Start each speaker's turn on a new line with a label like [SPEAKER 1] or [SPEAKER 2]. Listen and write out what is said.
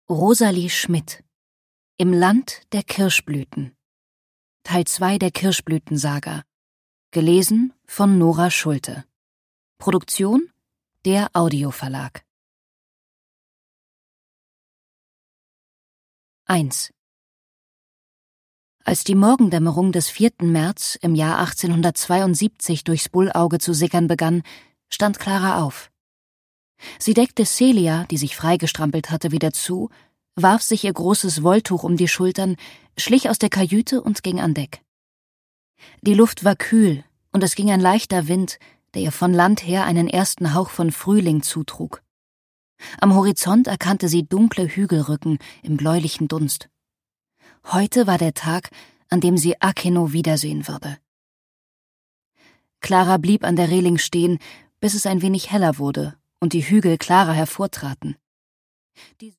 [SPEAKER 1] Rosalie Schmidt. Im Land der Kirschblüten. Teil 2 der Kirschblütensaga. Gelesen von Nora Schulte. Produktion der Audioverlag. 1. Als die Morgendämmerung des 4. März im Jahr 1872 durchs Bullauge zu sickern begann, stand Clara auf. Sie deckte Celia, die sich freigestrampelt hatte, wieder zu, warf sich ihr großes Wolltuch um die Schultern, schlich aus der Kajüte und ging an Deck. Die Luft war kühl und es ging ein leichter Wind, der ihr von Land her einen ersten Hauch von Frühling zutrug. Am Horizont erkannte sie dunkle Hügelrücken im bläulichen Dunst. Heute war der Tag, an dem sie Akeno wiedersehen würde. Clara blieb an der Reling stehen, bis es ein wenig heller wurde und die Hügel klarer hervortraten.